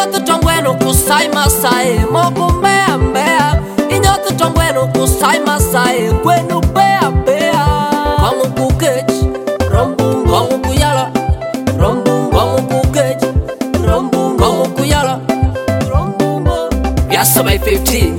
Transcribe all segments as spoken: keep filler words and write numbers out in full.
Inyoto tongweno kusai masai Moku mbea mbea Inyoto tongweno kusai masai Kwenu bea bea Kongu kukech Rombungo Kongu kuyala Rombungo Kongu kukech Rombungo Kongu kuyala Rombungo Biasa by fifteen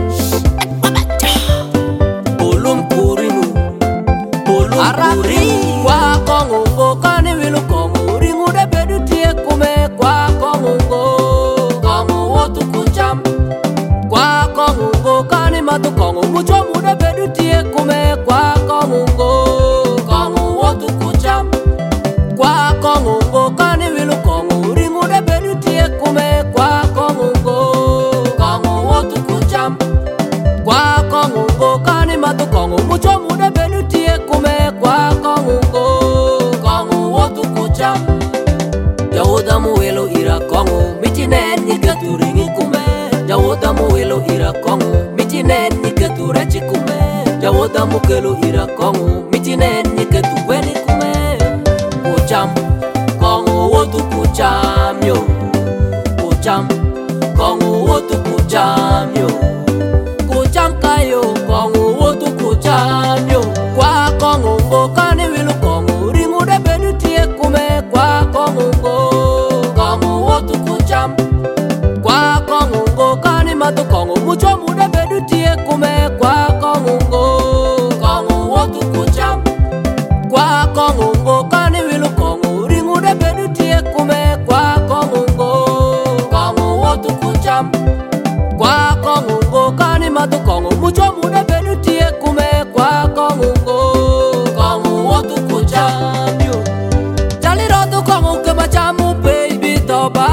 Bolum kurinu Bolum kurinu Kwa kongu ngo kani wilu kongu Ringu de bedu tie kume Kwa kongu ngo Kongu wotu kucham Kwa kongu ngo kani matu kongu Mucho mude bedu tie kume Kwa kongu ngo Kongu wotu kucham Kwa kongu ngo kani wilu kongu Ringu de bedu tie kume Kwa kongu ngo Kongu wotu kucham Kwa kongu ngo kani matu kongu Mucho mude bedu tie kume Kwa kongu ngo Kongu wotu kucham Jawoda muwelo ira kongu Michinen niketu ringi kume Jawoda muwelo ira kongu Michinen niketu rechi kume Jawoda mukelo ira kongu Michinen niketu weni kume Kucham Kongu wotu kucham yo Kucham Kongu wotu kucham yo Kucham kayo Kongu wotu kucham yo Kwa kongu ngo kani wilu kongu Ringu de bedu tie kume Kwa kongu ngo Kongu wotu kucham Kwa kongu ngo kani matu kongu Mucho mude bedu tie kume Kwa kongu ngo Kongu wotu kucham Kwa kongu ngo kani wilu kongu Ringu de bedu tie kume Kwa kongu ngo Kongu wotu kucham Kwa kongu ngo kani matu kongu Mucho mude bedu tie kume Kwa kongu ngo Kongu wotu kucham yo Jali rotu kongu kema chamu baby toba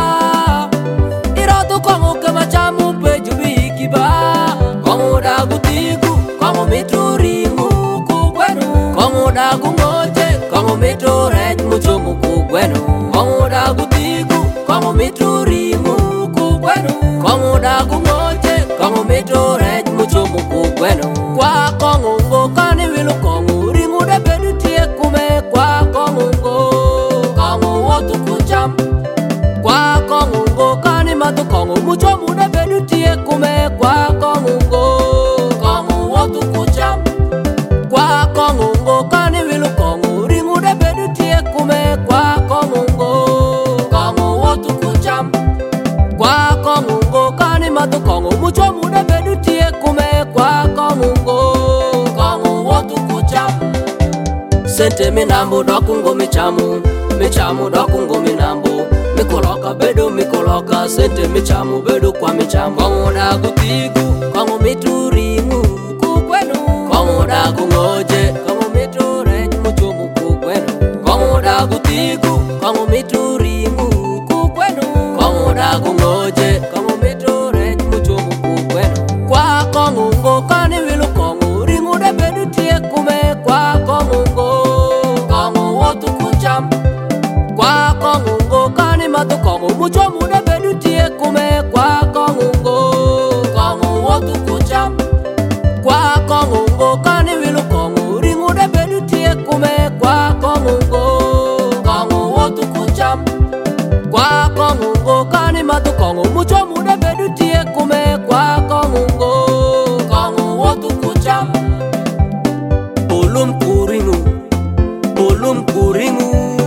Irotu kongu kema chamu peju bikiba Kongu dagu tigu Kongu mitu ringu kukwenu Kongu dagu ngoje Kongu mitu rej muchungu kukwenu Kongu dagu tigu Kongu mitu ringu kukwenu Kongu dagu ngoje Kongu mitu rej muchungu kukwenu Kwa kongu ngo kani wilu kongu Ringu de bedu tie kume Kwa kongu ngo Kongu wotu kucham Kwa kongu ngo kani matu kongu Mucho mude bedu tie kume Kwa kongu ngo Kongu wotu kucham Kwa kongu ngo kani wilu kongu Ringu de bedu tie kume Kwa kongu ngo Kongu wotu kucham Kwa kongu ngo kani matu kongu Mucho mude bedu tie kume Kwa kongu ngo Kongu wotu kucham Sente minambo doku ngo michamu Michamu doku ngo minambo Mikoloka bedo mikoloka Sente michamu bedo kwa michamu Kongu dagu tigu Kongu mitu ringu kukwenu Kongu dagu ngoje Kongu mitu rej muchumu kukwenu Kongu dagu tigu Kongu mitu ringu kukwenu Kongu dagu ngoje Kongu mitu rej muchumu kukwenu Kwa kongu ngo kani wilu kongu Ringu de bedu tie kume Kwa kongu ngo Kongu wotu kucham Kwa kongu ngo kani matu kongu Mucho mude bedu tie kume Kwa kongu ngo Kongu wotu kucham Kwa kongu ngo kani wilu kongu Ringu de bedu tie kume Kwa kongu ngo Kongu wotu kucham Kwa kongu ngo kani matu kongu Mucho mude bedu tie kume Kwa kongu ngo Kongu wotu kucham Bolum kuringu Bolum kuringu